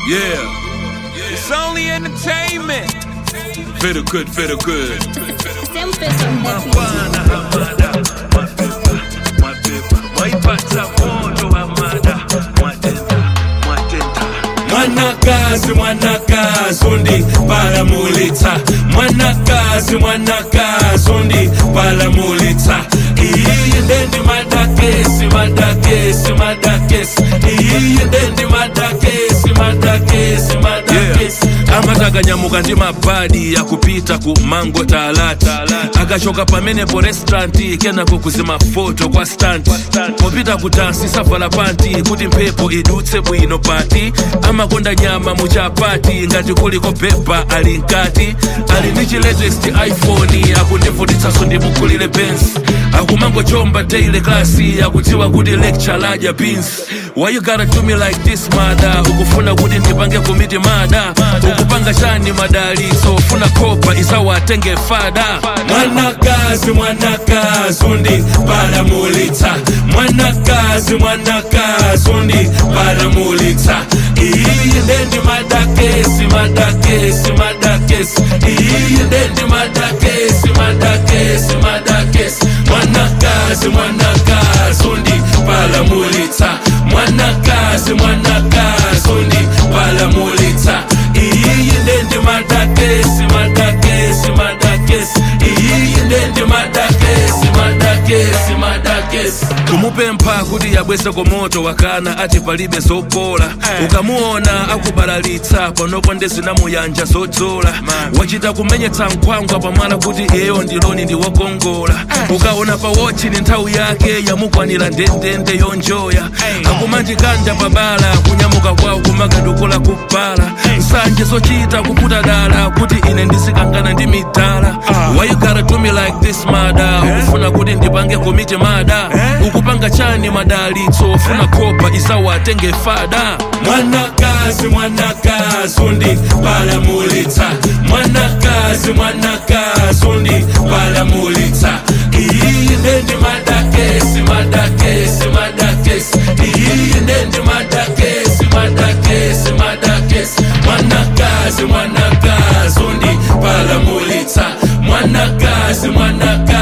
Yeah, it's only entertainment. Feel good, feel good. Siempre son Mwanakazi undi palamulitsa. Mwanakazi undi palamulitsa. Iyi ndendi madakesi. Iyi ndendi madakesi. Amatakanyamukka ndi mabadi yakupita ku mango talata. Akachoka pamene po restaurant kenako kuzima foto kwa stand. Popita kutansi savala panti kuti mphepo idutse bwino pati. Amakonda nyama muchapati ngati kuliko pepa ali nkati. Ali ndi latest iPhone akundivutitsanso ndimukulire Benz. Akumango chomba daily class akutiwa kuti lecture laja beans. Why you gotta do me like this mada? Ukufuna kuti ndipange komiti mada. Ukupanga chani madali so ufuna kopa isawatenge fada. Mwanakazi undi palamulitsa. Mwanakazi undi palamulitsa. Iyi ndendi madakesi. Iyi ndendi madakesi. Mwanakazi undi palamulitsa. Mwanakazi undi palamulitsa. Iyi ndendi madakesi. Iyi ndendi madakesi. Kumupempha kuti yabwese komoto wakana ati palibe zopola. Ukamuona akubalalitsa panopo ndezinamuyanja zodzola. Wachita kumenyetsa nkhwangwa pamwana kuti eyo ndiloni ndiwokongola. Ukaona pa watchi ni nthawi yake yamukwanira ndendende yonjoya. Akumanjikanda pabala kunyamuka kwawo kumakadukula kupala. Nsanje zochita kuputa dala kuti ine ndisikangana ndi midala. Why you gotta do me like this mada? Ukufuna kuti ndipange komiti mada. Ukupanga chani madalitso ufuna kopa isawatenge fada. Mwanakazi undi palamulitsa. Mwanakazi undi palamulitsa. Iyi ndendi madakesi. Iyi ndendi madakesi. Mwanakazi undi palamulitsa. Mwanakazi